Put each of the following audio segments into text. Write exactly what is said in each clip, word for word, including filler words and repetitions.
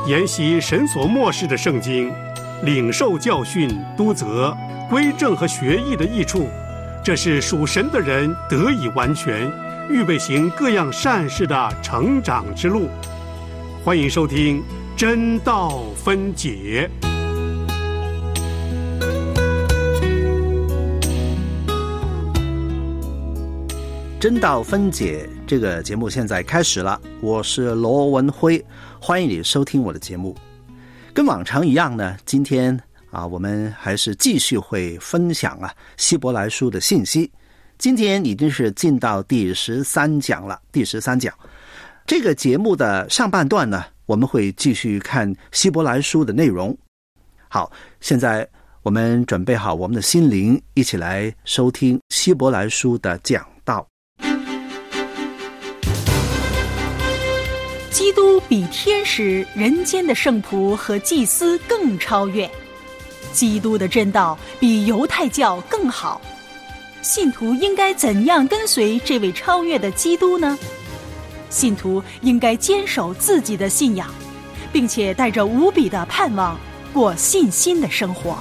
研习神所默示的圣经，领受教训、督责、归正和学艺的益处，这是属神的人得以完全，预备行各样善事的成长之路。欢迎收听真道分解。 真道分解这个节目现在开始了，我是罗文辉，欢迎你收听我的节目。跟往常一样呢，今天啊，我们还是继续会分享啊希伯来书的信息。今天已经是进到第十三讲了，第十三讲这个节目的上半段呢，我们会继续看希伯来书的内容。好，现在我们准备好我们的心灵，一起来收听希伯来书的讲道。 基督比天使、人间的圣仆和祭司更超越，基督的真道比犹太教更好。信徒应该怎样跟随这位超越的基督呢？信徒应该坚守自己的信仰，并且带着无比的盼望过信心的生活。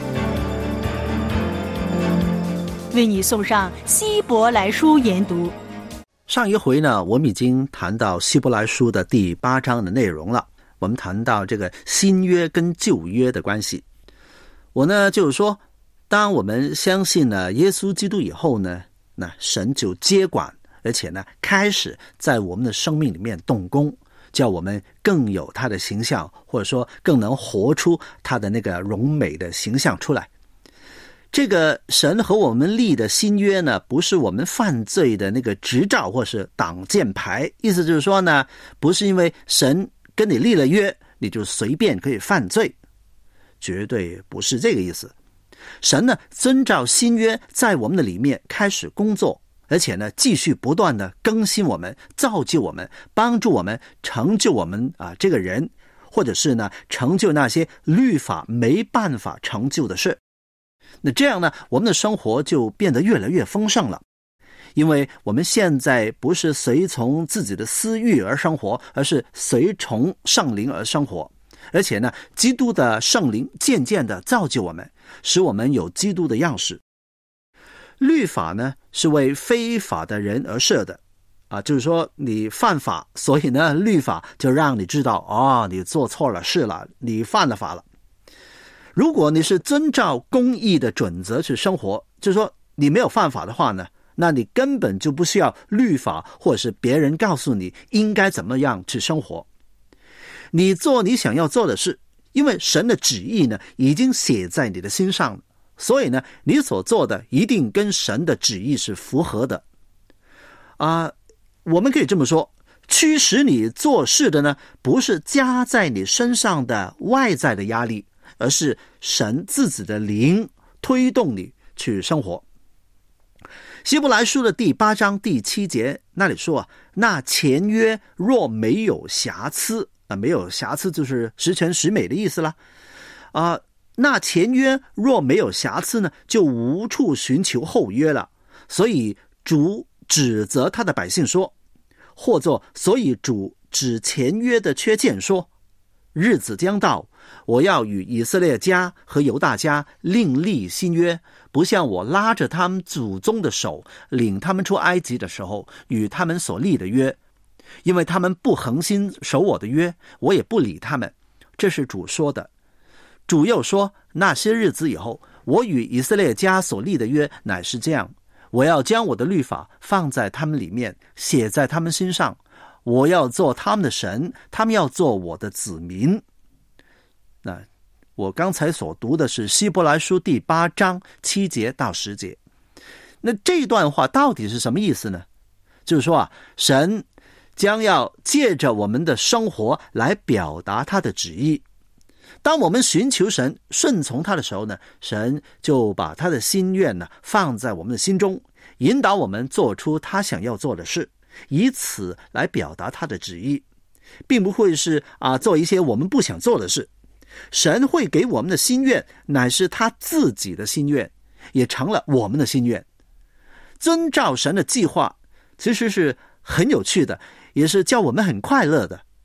为你送上希伯来书研读。 上一回呢，我们已经谈到希伯来书的第八章的内容了。我们谈到这个新约跟旧约的关系。我呢就是说，当我们相信了耶稣基督以后呢，那神就接管，而且呢开始在我们的生命里面动工，叫我们更有他的形象，或者说更能活出他的那个荣美的形象出来。这个神和我们立的新约呢，不是我们犯罪的那个执照或是挡箭牌，意思就是说呢，不是因为神跟你立了约，你就随便可以犯罪，绝对不是这个意思。神呢，遵照新约在我们的里面开始工作，而且呢，继续不断的更新我们，造就我们，帮助我们，成就我们啊这个人，或者是呢，成就那些律法没办法成就的事。那这样呢，我们的生活就变得越来越丰盛了，因为我们现在不是随从自己的私欲而生活，而是随从圣灵而生活。而且呢，基督的圣灵渐渐的造就我们，使我们有基督的样式。律法呢，是为非法的人而设的啊，就是说你犯法，所以呢，律法就让你知道，哦，你做错了事了，你犯了法了。如果你是遵照公义的准则去生活，就是说你没有犯法的话呢，那你根本就不需要律法或者是别人告诉你应该怎么样去生活。你做你想要做的事，因为神的旨意呢已经写在你的心上了，所以呢你所做的一定跟神的旨意是符合的啊、呃。我们可以这么说，驱使你做事的呢，不是加在你身上的外在的压力，而是神自己的灵推动你去生活。希伯来书的第八章第七节那里说啊，那前约若没有瑕疵啊，没有瑕疵就是十全十美的意思啦啊、呃，那前约若没有瑕疵呢，就无处寻求后约了。所以主指责他的百姓说，或作所以主指前约的缺欠说，日子将到，我要与以色列家和犹大家另立新约，不像我拉着他们祖宗的手领他们出埃及的时候与他们所立的约，因为他们不恒心守我的约，我也不理他们。这是主说的。主又说，那些日子以后，我与以色列家所立的约乃是这样，我要将我的律法放在他们里面，写在他们心上，我要做他们的神，他们要做我的子民。那我刚才所读的是希伯来书第八章七节到十节。那这段话到底是什么意思呢？就是说啊，神将要借着我们的生活来表达他的旨意。当我们寻求神，顺从他的时候呢，神就把他的心愿呢放在我们的心中，引导我们做出他想要做的事，以此来表达他的旨意，并不会是啊做一些我们不想做的事。神会给我们的心愿乃是他自己的心愿，也成了我们的心愿。遵照神的计划其实是很有趣的，也是叫我们很快乐的。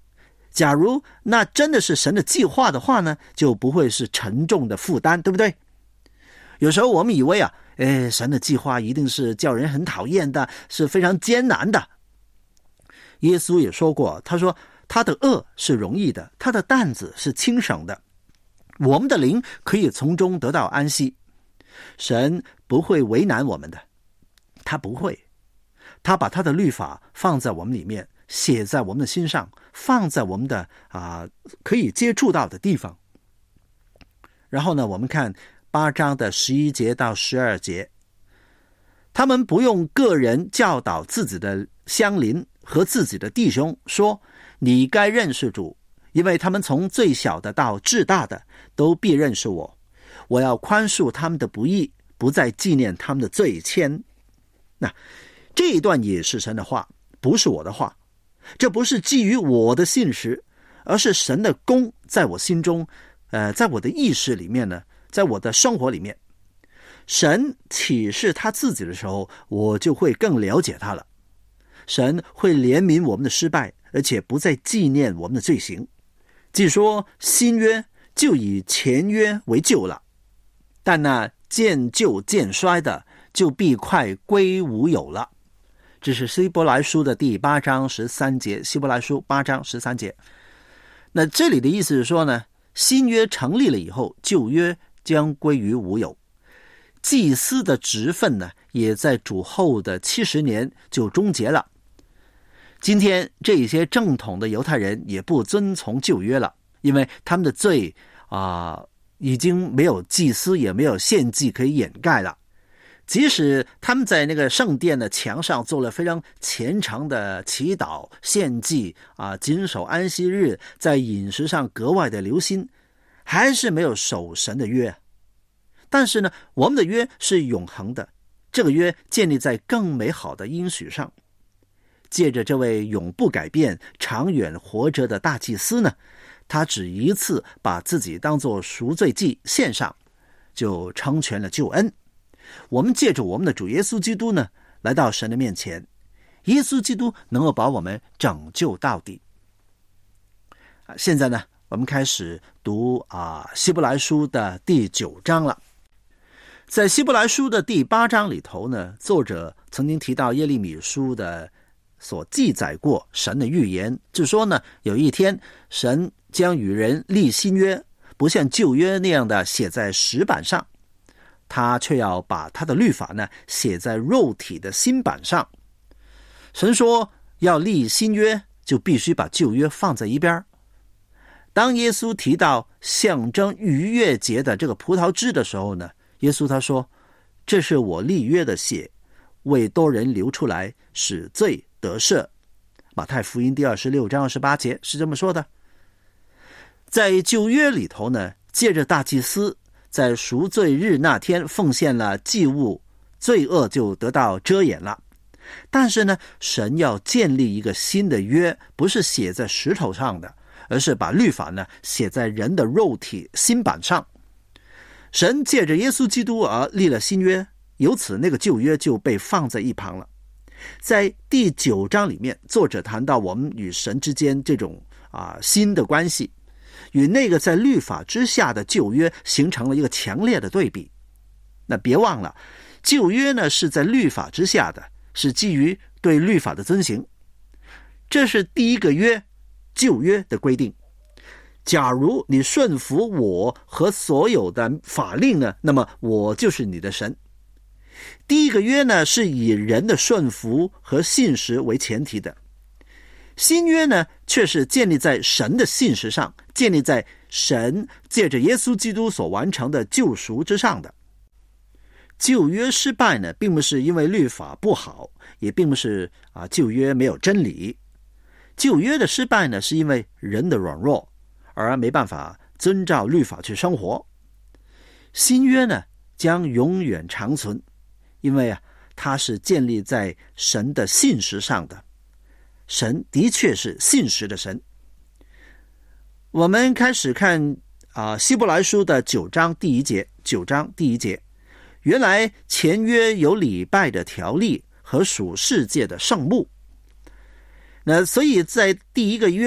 假如那真的是神的计划的话呢，就不会是沉重的负担，对不对？有时候我们以为啊，哎，神的计划一定是叫人很讨厌的，是非常艰难的。耶稣也说过，他说他的恶是容易的，他的担子是轻省的，我们的灵可以从中得到安息。神不会为难我们的，他不会，他把他的律法放在我们里面，写在我们的心上，放在我们的啊、呃、可以接触到的地方。然后呢，我们看八章的十一节到十二节，他们不用个人教导自己的乡邻和自己的弟兄说，你该认识主，因为他们从最小的到至大的都必认识我。我要宽恕他们的不义，不再纪念他们的罪愆。那这一段也是神的话，不是我的话。这不是基于我的信实，而是神的功在我心中，呃，在我的意识里面呢，在我的生活里面。神启示他自己的时候，我就会更了解他了。神会怜悯我们的失败，而且不再纪念我们的罪行。既说新约就以前约为旧了，但那渐旧渐衰的，就必快归无有了。这是希伯来书的第八章十三节，希伯来书八章十三节。那这里的意思是说呢，新约成立了以后，旧约将归于无有。祭司的职分呢，也在主后的七十年就终结了。今天这些正统的犹太人也不遵从旧约了，因为他们的罪啊、呃，已经没有祭司也没有献祭可以掩盖了。即使他们在那个圣殿的墙上做了非常虔诚的祈祷献祭啊，谨守安息日，在饮食上格外的留心，还是没有守神的约。但是呢，我们的约是永恒的，这个约建立在更美好的应许上。借着这位永不改变、长远活着的大祭司呢，他只一次把自己当作赎罪祭献上，就成全了救恩。我们借着我们的主耶稣基督呢，来到神的面前，耶稣基督能够把我们拯救到底。现在呢，我们开始读啊希伯来书的第九章了。在希伯来书的第八章里头呢，作者曾经提到耶利米书的所记载过神的预言，就说呢，有一天神将与人立新约，不像旧约那样的写在石板上，他却要把他的律法呢写在肉体的心板上。神说要立新约，就必须把旧约放在一边。当耶稣提到象征逾越节的这个葡萄汁的时候呢，耶稣他说，这是我立约的血，为多人流出来，使罪得赦。马太福音第二十六章二十八节是这么说的。在旧约里头呢，借着大祭司在赎罪日那天奉献了祭物，罪恶就得到遮掩了。但是呢，神要建立一个新的约，不是写在石头上的，而是把律法呢写在人的肉体心板上。神借着耶稣基督而立了新约，由此那个旧约就被放在一旁了。在第九章里面，作者谈到我们与神之间这种啊新的关系，与那个在律法之下的旧约形成了一个强烈的对比。那别忘了，旧约呢是在律法之下的，是基于对律法的遵行，这是第一个约，旧约的规定。假如你顺服我和所有的法令呢，那么我就是你的神。第一个约呢是以人的顺服和信实为前提的，新约呢却是建立在神的信实上，建立在神借着耶稣基督所完成的救赎之上的。旧约失败呢，并不是因为律法不好，也并不是啊旧约没有真理。旧约的失败呢，是因为人的软弱，而没办法遵照律法去生活。新约呢将永远长存，因为啊它是建立在神的信实上的。神的确是信实的神。我们开始看啊希伯来书的九章第一节，九章第一节，原来前约有礼拜的条例和属世界的圣幕。那所以在第一个约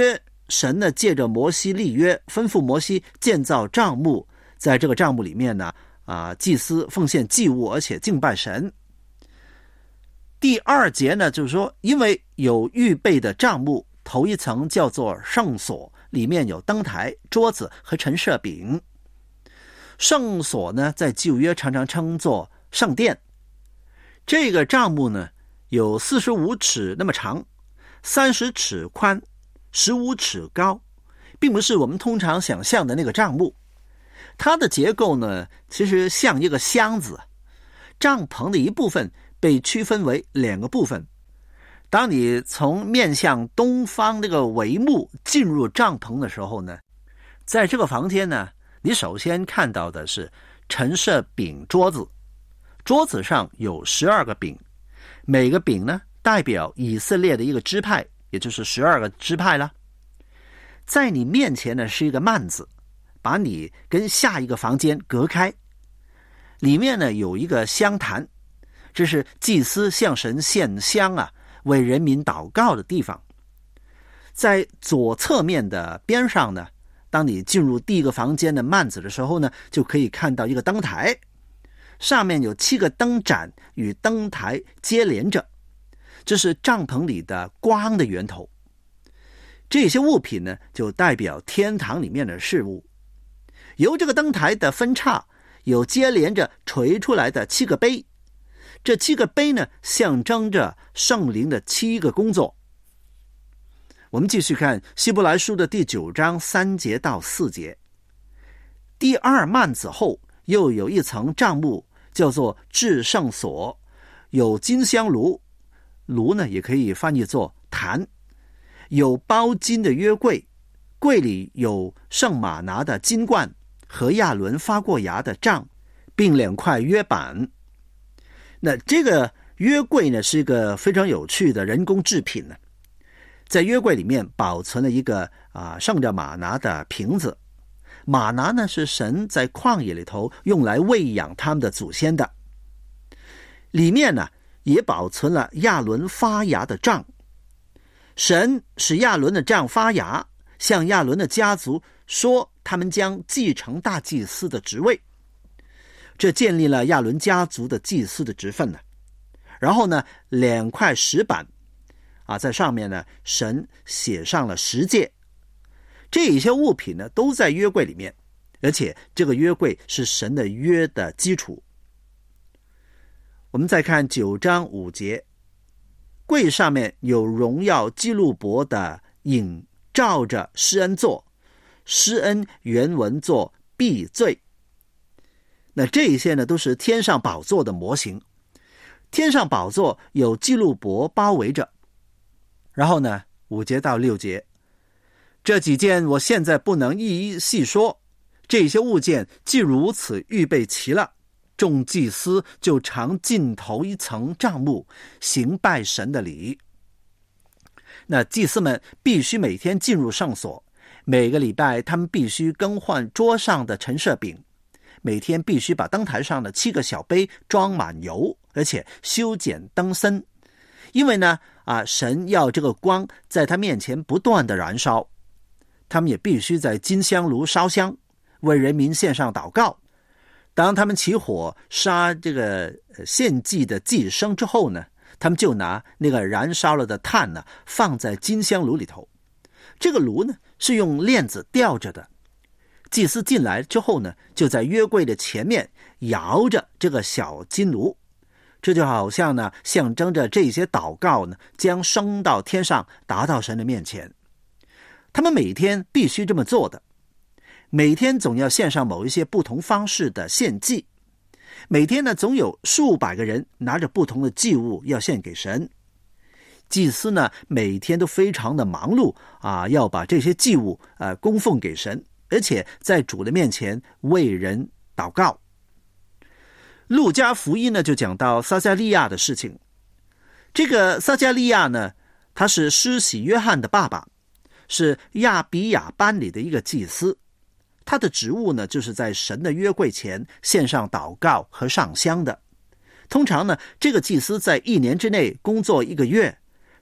神呢借着摩西立约，吩咐摩西建造帐幕，在这个帐幕里面呢，啊，祭司奉献祭物，而且敬拜神。第二节呢，就是说，因为有预备的帐幕，头一层叫做圣所，里面有灯台、桌子和陈设饼。圣所呢，在旧约常常称作圣殿。这个帐幕呢，有四十五尺那么长，三十尺宽，十五尺高，并不是我们通常想象的那个帐幕。它的结构呢，其实像一个箱子。帐篷的一部分被区分为两个部分。当你从面向东方那个帷幕进入帐篷的时候呢，在这个房间呢，你首先看到的是陈设饼桌子，桌子上有十二个饼，每个饼呢代表以色列的一个支派，也就是十二个支派啦。在你面前呢是一个幔子，把你跟下一个房间隔开。里面呢有一个香坛，这是祭司向神献香啊，为人民祷告的地方。在左侧面的边上呢，当你进入第一个房间的幔子的时候呢，就可以看到一个灯台，上面有七个灯盏与灯台接连着，这是帐篷里的光的源头。这些物品呢，就代表天堂里面的事物。由这个灯台的分叉，有接连着垂出来的七个杯，这七个杯呢，象征着圣灵的七个工作。我们继续看希伯来书的第九章三节到四节。第二幔子后又有一层帐幕，叫做至圣所，有金香炉，炉呢也可以翻译作坛，有包金的约柜，柜里有圣玛拿的金冠和亚伦发过芽的杖，并两块约板。那这个约柜呢，是一个非常有趣的人工制品呢。在约柜里面保存了一个啊盛着玛拿的瓶子，玛拿呢是神在旷野里头用来喂养他们的祖先的。里面呢也保存了亚伦发芽的杖，神使亚伦的杖发芽，向亚伦的家族说他们将继承大祭司的职位，这建立了亚伦家族的祭司的职分呢。然后呢，两块石板啊，在上面呢，神写上了十诫。这些物品呢，都在约柜里面，而且这个约柜是神的约的基础。我们再看九章五节，柜上面有荣耀基路伯的影照着施恩座，施恩原文作避罪。那这一些呢，都是天上宝座的模型。天上宝座有基路伯包围着。然后呢，五节到六节，这几件我现在不能一一细说，这些物件既如此预备齐了，众祭司就常进头一层帐幕，行拜神的礼。那祭司们必须每天进入圣所，每个礼拜他们必须更换桌上的陈设饼，每天必须把灯台上的七个小杯装满油，而且修剪灯身。因为呢啊，神要这个光在他面前不断的燃烧，他们也必须在金香炉烧香，为人民献上祷告。当他们起火杀这个献祭的祭牲之后呢，他们就拿那个燃烧了的炭呢，放在金香炉里头。这个炉呢是用链子吊着的。祭司进来之后呢，就在约柜的前面摇着这个小金炉。这就好像呢，象征着这些祷告呢，将升到天上，达到神的面前。他们每天必须这么做的，每天总要献上某一些不同方式的献祭。每天呢，总有数百个人拿着不同的祭物要献给神。祭司呢，每天都非常的忙碌啊，要把这些祭物呃供奉给神，而且在主的面前为人祷告。路加福音呢就讲到撒迦利亚的事情。这个撒迦利亚呢，他是施洗约翰的爸爸，是亚比亚班里的一个祭司。他的职务呢，就是在神的约柜前献上祷告和上香的。通常呢，这个祭司在一年之内工作一个月，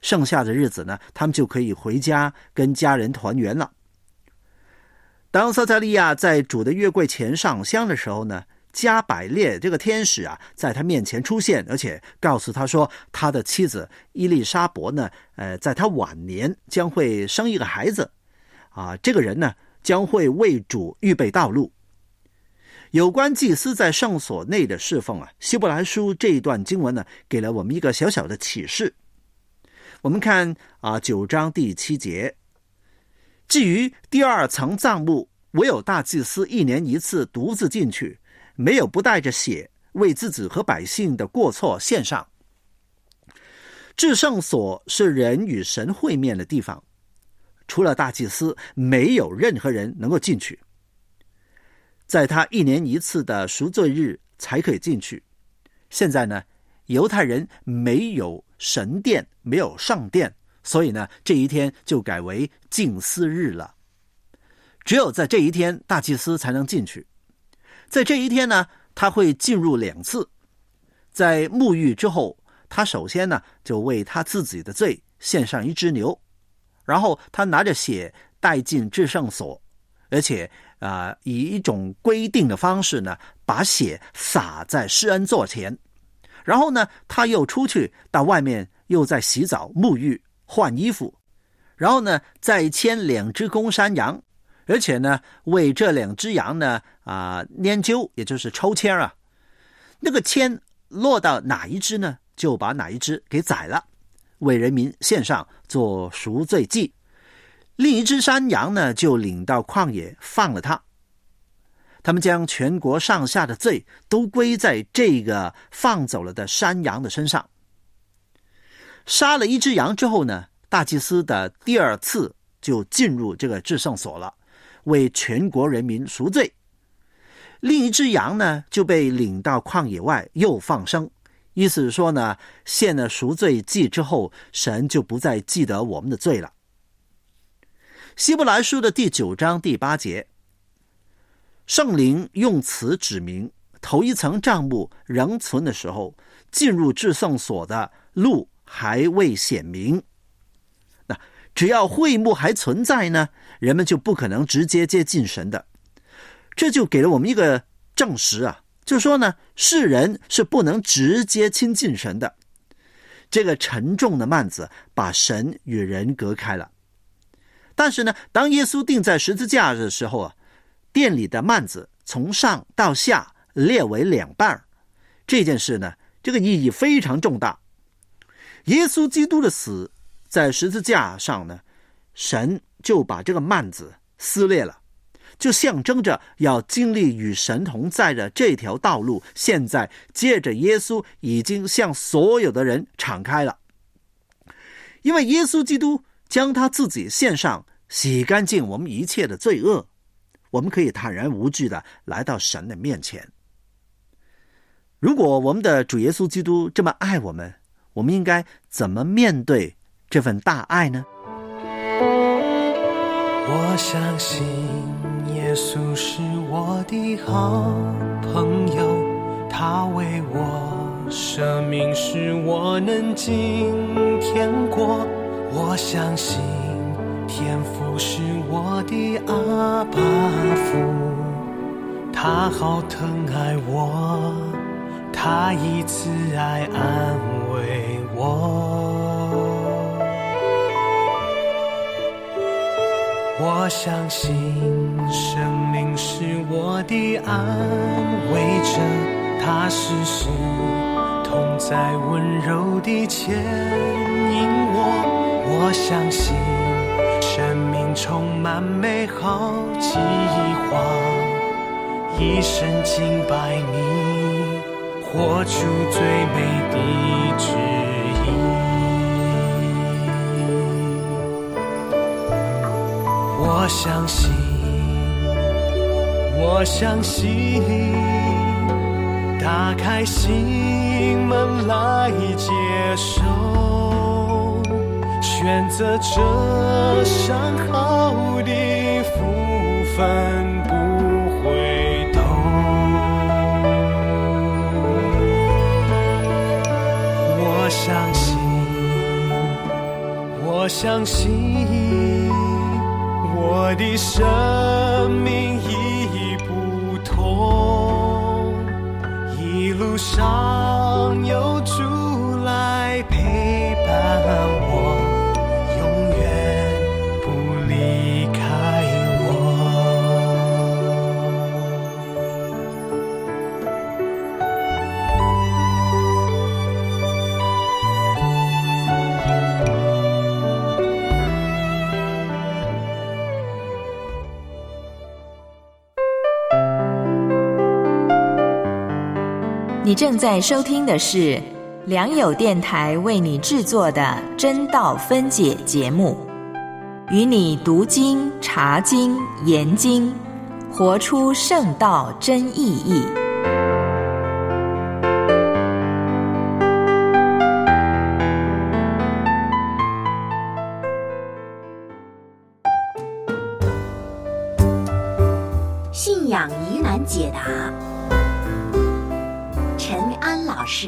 剩下的日子呢，他们就可以回家跟家人团圆了。当撒迦利亚在主的约柜前上香的时候呢，加百列这个天使啊，在他面前出现，而且告诉他说，他的妻子伊丽莎伯呢，呃，在他晚年将会生一个孩子，啊，这个人呢，将会为主预备道路。有关祭司在圣所内的侍奉啊，希伯来书这一段经文呢，给了我们一个小小的启示。我们看啊，九章第七节，至于第二层帐幕，唯有大祭司一年一次独自进去，没有不带着血，为自己和百姓的过错献上。至圣所是人与神会面的地方，除了大祭司，没有任何人能够进去。在他一年一次的赎罪日才可以进去。现在呢，犹太人没有神殿，没有圣殿，所以呢，这一天就改为禁司日了。只有在这一天，大祭司才能进去。在这一天呢，他会进入两次。在沐浴之后，他首先呢，就为他自己的罪献上一只牛，然后他拿着血带进至圣所，而且啊、呃，以一种规定的方式呢，把血洒在施恩座前。然后呢，他又出去到外面，又在洗澡、沐浴、换衣服，然后呢，再牵两只公山羊，而且呢，为这两只羊呢啊、呃、拈阄，也就是抽签啊。那个签落到哪一只呢，就把哪一只给宰了，为人民献上做赎罪祭。另一只山羊呢，就领到旷野放了它。他们将全国上下的罪都归在这个放走了的山羊的身上。杀了一只羊之后呢，大祭司的第二次就进入这个至圣所了，为全国人民赎罪。另一只羊呢，就被领到旷野外又放生，意思是说呢，献了赎罪祭之后，神就不再记得我们的罪了。希伯来书的第九章第八节，圣灵用词指明，头一层帐幕仍存的时候，进入至圣所的路还未显明。那只要会幕还存在呢，人们就不可能直接接近神的。这就给了我们一个证实啊，就说呢，世人是不能直接亲近神的。这个沉重的幔子把神与人隔开了。但是呢，当耶稣钉在十字架的时候啊，殿里的幔子从上到下裂为两半。这件事呢，这个意义非常重大。耶稣基督的死在十字架上呢，神就把这个幔子撕裂了，就象征着要经历与神同在的这条道路，现在借着耶稣已经向所有的人敞开了。因为耶稣基督将他自己献上，洗干净我们一切的罪恶，我们可以坦然无惧的来到神的面前。如果我们的主耶稣基督这么爱我们，我们应该怎么面对这份大爱呢？ 我相信耶稣是我的好朋友，他为我舍命使我能进天国。我相信天父是我的阿爸父，他好疼爱我，他以慈爱安慰我。我相信圣灵是我的安慰者，他时时同在温柔地牵引我。我相信生命充满美好计划，一生敬拜你，活出最美的旨意。我相信，我相信，打开心门来接受，选择这上好的福分不回头。我相信我相信我的生命已不同，一路上有主来陪伴我，永远不离开我。 你正在收听的是良友电台为你制作的真道分解节目，与你读经、查经、研经，活出圣道真意义。 信仰疑难解答，陈安老师。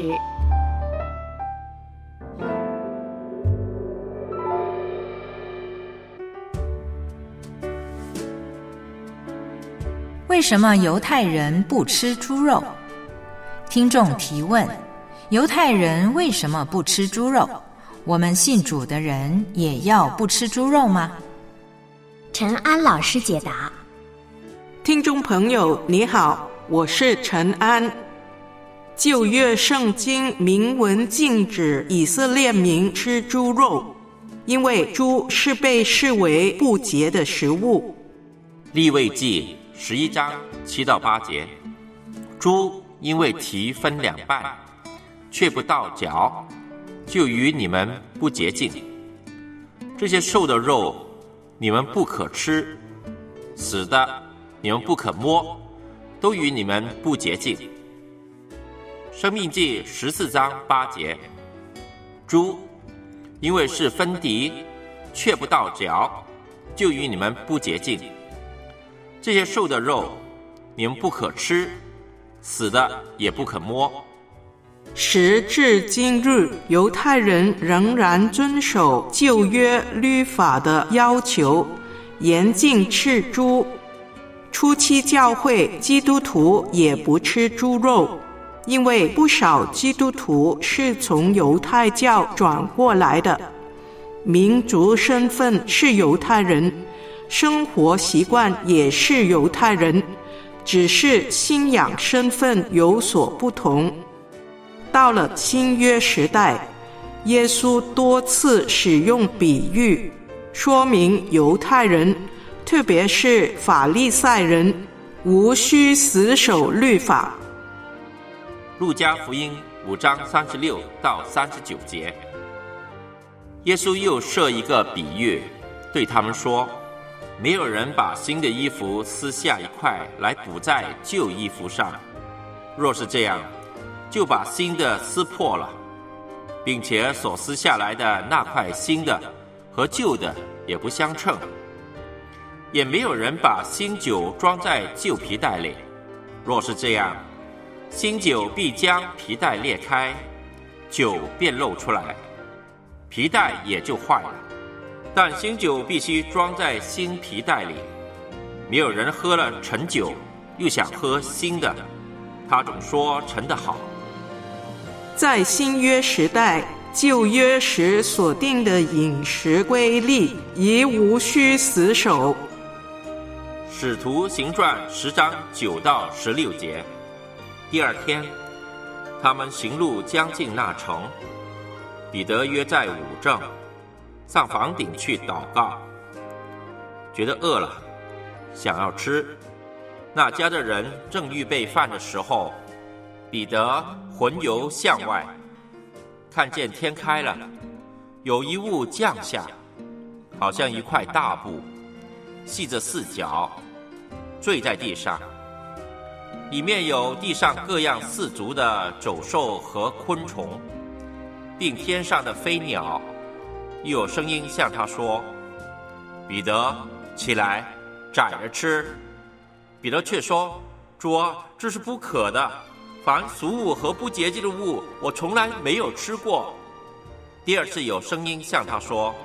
为什么犹太人不吃猪肉？听众提问：犹太人为什么不吃猪肉？我们信主的人也要不吃猪肉吗？ 陈安老师解答。 听众朋友你好，我是陈安。旧约圣经明文禁止以色列民吃猪肉，因为猪是被视为不洁的食物。 利未记十一章七到八节，猪因为蹄分两半，却不到脚，就与你们不洁净。这些瘦的肉你们不可吃，死的你们不可摸，都与你们不洁净。生命记十四章八节，猪因为是分蹄，却不到脚，就与你们不洁净。这些瘦的肉你们不可吃，死的也不可摸。 时至今日，犹太人仍然遵守旧约律法的要求，严禁吃猪。初期教会基督徒也不吃猪肉，因为不少基督徒是从犹太教转过来的，民族身份是犹太人，生活习惯也是犹太人，只是信仰身份有所不同。到了新约时代，耶稣多次使用比喻，说明犹太人，特别是法利赛人，无需死守律法。 路加福音五章三十六到三十九节，耶稣又设一个比喻，对他们说，没有人把新的衣服撕下一块来补在旧衣服上，若是这样，就把新的撕破了，并且所撕下来的那块新的和旧的也不相称。也没有人把新酒装在旧皮袋里，若是这样，新酒必将皮袋裂开，酒便漏出来，皮袋也就坏了。但新酒必须装在新皮袋里。没有人喝了陈酒又想喝新的，他总说陈的好。 在新约时代，旧约时所定的饮食规例已无需死守。 使徒行传十章九到十六节，第二天，他们行路将近那城，彼得约在五正，上房顶去祷告，觉得饿了，想要吃。那家的人正预备饭的时候，彼得魂游向外，看见天开了，有一物降下，好像一块大布，系着四角，坠在地上，里面有地上各样四足的走兽和昆虫，并天上的飞鸟。又有声音向他说，彼得，起来，宰了吃。彼得却说，主啊，这是不可的，凡俗物和不洁净的物，我从来没有吃过。第二次有声音向他说，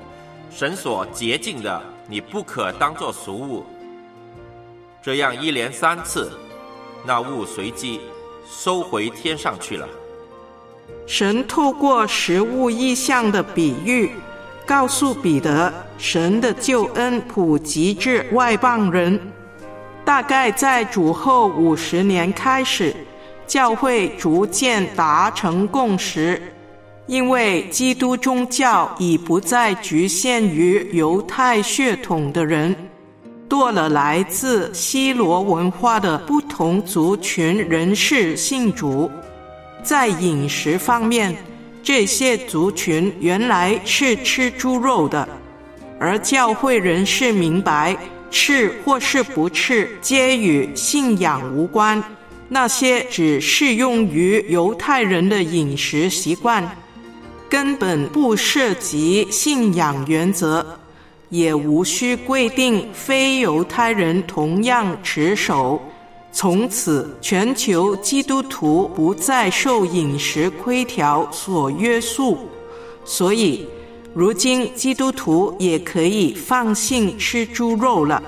神所洁净的，你不可当作俗物。这样一连三次，那物随即收回天上去了。 神透过食物意象的比喻，告诉彼得，神的救恩普及至外邦人。大概在主后五十年开始，教会逐渐达成共识，因为基督宗教已不再局限于犹太血统的人，多了来自希罗文化的不同族群人士信主。在饮食方面，这些族群原来是吃猪肉的，而教会人士明白，吃或是不吃皆与信仰无关，那些只适用于犹太人的饮食习惯，根本不涉及信仰原则，也无需规定非犹太人同样持守。从此，全球基督徒不再受饮食规条所约束，所以如今基督徒也可以放心吃猪肉了。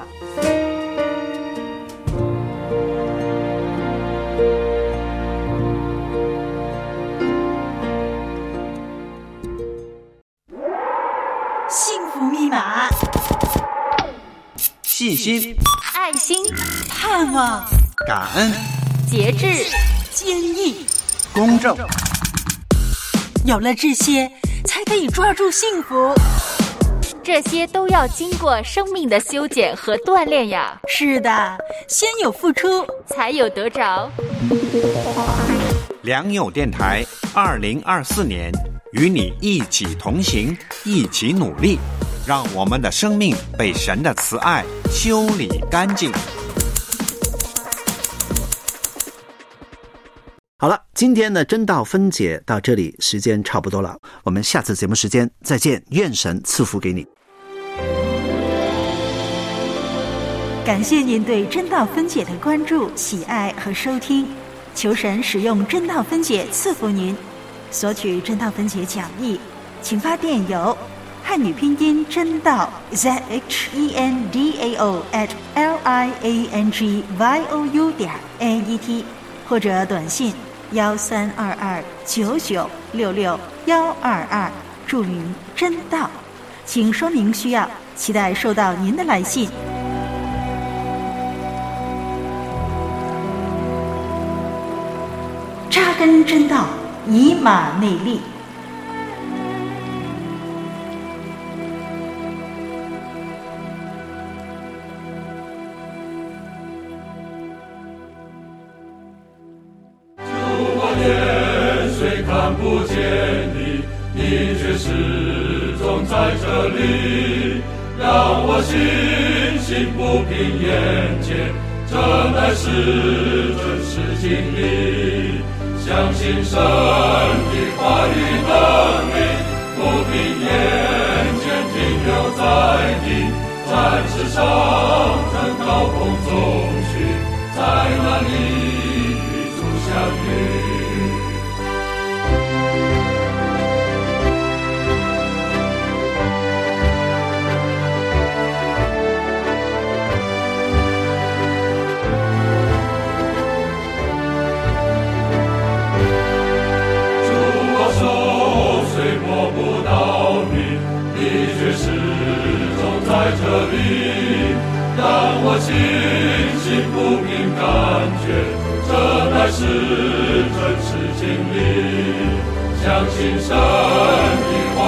幸福密码： 信心、 爱心、 盼望、 感恩、 节制、 坚毅、 公正。 有了这些，才可以抓住幸福。 这些都要经过生命的修剪和锻炼呀。 是的，先有付出， 才有得着。 良友电台二零二四年与你一起同行，一起努力，让我们的生命被神的慈爱修理干净。 好了，今天的真道分解到这里，时间差不多了，我们下次节目时间再见，愿神赐福给你。 感谢您对真道分解的关注、喜爱和收听，求神使用真道分解赐福您。索取真道分解讲义，请发电邮汉语拼音真道 Z H E N D A O at L I A N G Y O U 点 N E T， 或者短信幺三二二九九六六幺二二，注明真道，请说明需要，期待收到您的来信。扎根真道，以马内利。 看不见你，你却始终在这里，让我信心不凭眼见，这乃是真实经历。相信神的话语能力，不凭眼见停留在你，展翅上腾高空中去，在那里与主相遇。在这里，让我信心不凭感觉，这乃是真实经历。相信神的话